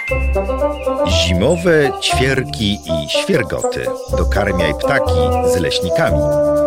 Zimowe ćwierki i świergoty. Dokarmiaj ptaki z leśnikami.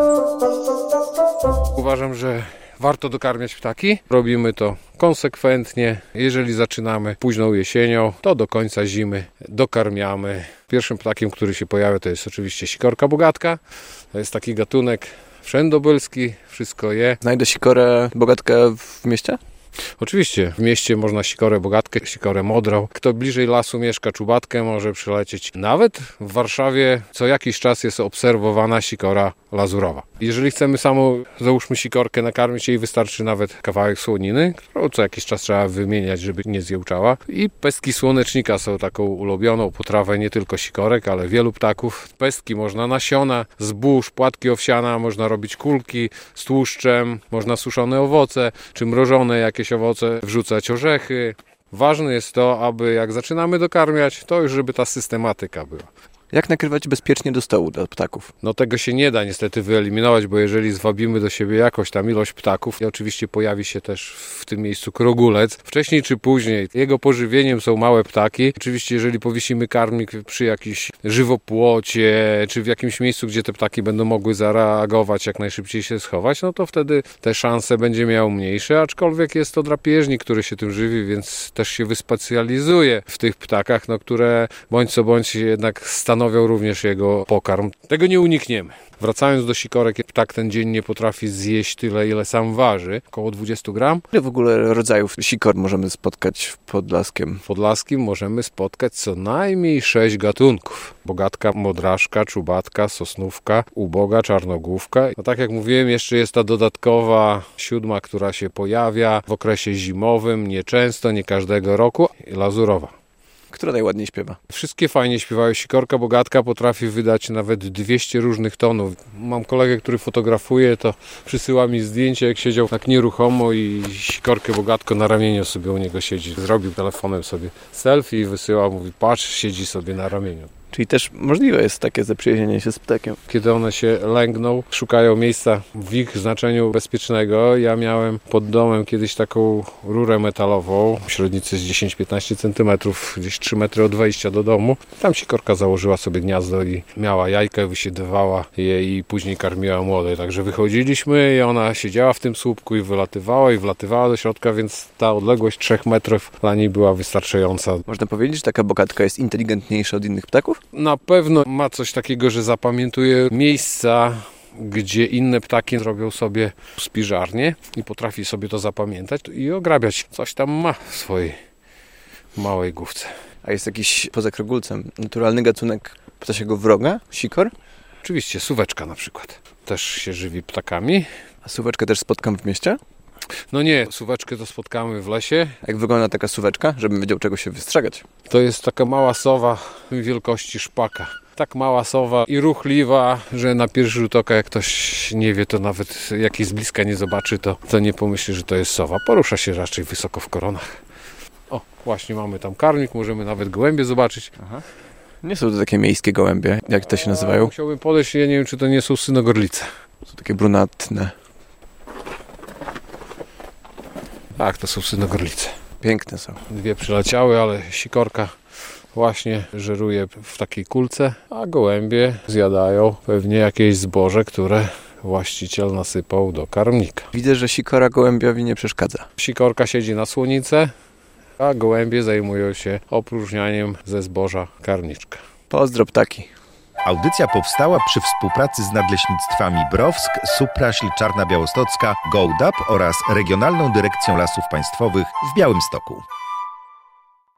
Uważam, że warto dokarmiać ptaki. Robimy to konsekwentnie. Jeżeli zaczynamy późną jesienią, to do końca zimy dokarmiamy. Pierwszym ptakiem, który się pojawia, to jest oczywiście sikorka bogatka. To jest taki gatunek wszędobylski, wszystko je. Znajdę sikorę bogatkę w mieście? Oczywiście, w mieście można sikorę bogatkę, sikorę modrą. Kto bliżej lasu mieszka, czubatkę może przylecieć. Nawet w Warszawie co jakiś czas jest obserwowana sikora lazurowa. Jeżeli chcemy samą, załóżmy sikorkę, nakarmić, jej wystarczy nawet kawałek słoniny, którą co jakiś czas trzeba wymieniać, żeby nie zjełczała. I pestki słonecznika są taką ulubioną potrawę nie tylko sikorek, ale wielu ptaków. Pestki można nasiona, zbóż, płatki owsiana, można robić kulki z tłuszczem, można suszone owoce, czy mrożone jakieś owoce, wrzucać orzechy. Ważne jest to, aby jak zaczynamy dokarmiać, to już żeby ta systematyka była. Jak nakrywać bezpiecznie do stołu dla ptaków? No tego się nie da niestety wyeliminować, bo jeżeli zwabimy do siebie jakąś tam ilość ptaków, i oczywiście pojawi się też w tym miejscu krogulec, wcześniej czy później. Jego pożywieniem są małe ptaki. Oczywiście jeżeli powiesimy karmik przy jakiejś żywopłocie, czy w jakimś miejscu, gdzie te ptaki będą mogły zareagować, jak najszybciej się schować, no to wtedy te szanse będzie miał mniejsze, aczkolwiek jest to drapieżnik, który się tym żywi, więc też się wyspecjalizuje w tych ptakach, no, które bądź co bądź jednak stanowią również jego pokarm. Tego nie unikniemy. Wracając do sikorek, ptak ten dziennie potrafi zjeść tyle, ile sam waży, około 20 gram. Ile w ogóle rodzajów sikor możemy spotkać w Podlaskiem? W Podlaskim możemy spotkać co najmniej 6 gatunków. Bogatka, modraszka, czubatka, sosnówka, uboga, czarnogłówka. No tak jak mówiłem, jeszcze jest ta dodatkowa 7, która się pojawia w okresie zimowym, nieczęsto, nie każdego roku, lazurowa. Która najładniej śpiewa? Wszystkie fajnie śpiewają. Sikorka bogatka potrafi wydać nawet 200 różnych tonów. Mam kolegę, który fotografuje, to przysyła mi zdjęcie, jak siedział tak nieruchomo i sikorkę bogatko na ramieniu sobie u niego siedzi. Zrobił telefonem sobie selfie i wysyła, mówi patrz, siedzi sobie na ramieniu. Czyli też możliwe jest takie zaprzyjaźnienie się z ptakiem. Kiedy one się lęgną, szukają miejsca w ich znaczeniu bezpiecznego. Ja miałem pod domem kiedyś taką rurę metalową, średnicy z 10-15 cm, gdzieś 3 metry od wejścia do domu. Tam sikorka założyła sobie gniazdo i miała jajka, wysiedywała je i później karmiła młode. Także wychodziliśmy i ona siedziała w tym słupku i wlatywała do środka, więc ta odległość 3 metrów dla niej była wystarczająca. Można powiedzieć, że taka bogatka jest inteligentniejsza od innych ptaków? Na pewno ma coś takiego, że zapamiętuje miejsca, gdzie inne ptaki robią sobie spiżarnię i potrafi sobie to zapamiętać i ograbiać. Coś tam ma w swojej małej główce. A jest jakiś, poza krogulcem, naturalny gatunek ptasiego wroga? Sikor? Oczywiście suweczka na przykład. Też się żywi ptakami. A suweczkę też spotkam w mieście? No nie, suweczkę to spotkamy w lesie. Jak wygląda taka suweczka, żebym wiedział, czego się wystrzegać? To jest taka mała sowa wielkości szpaka. Tak mała sowa i ruchliwa, że na pierwszy rzut oka, jak ktoś nie wie, to nawet jak jej z bliska nie zobaczy, to nie pomyśli, że to jest sowa. Porusza się raczej wysoko w koronach. O, właśnie mamy tam karmnik, możemy nawet gołębie zobaczyć. Aha. Nie są to takie miejskie gołębie, jak to się nazywają? Musiałbym podejść, ja nie wiem, czy to nie są synogorlice. Są takie brunatne. Tak, to są synogorlice. Piękne są. 2 przyleciały, ale sikorka właśnie żeruje w takiej kulce, a gołębie zjadają pewnie jakieś zboże, które właściciel nasypał do karmnika. Widzę, że sikora gołębiowi nie przeszkadza. Sikorka siedzi na słonicy, a gołębie zajmują się opróżnianiem ze zboża karmniczka. Pozdro ptaki. Audycja powstała przy współpracy z Nadleśnictwami Browsk, Supraśl, Czarna Białostocka, Gołdap oraz Regionalną Dyrekcją Lasów Państwowych w Białymstoku.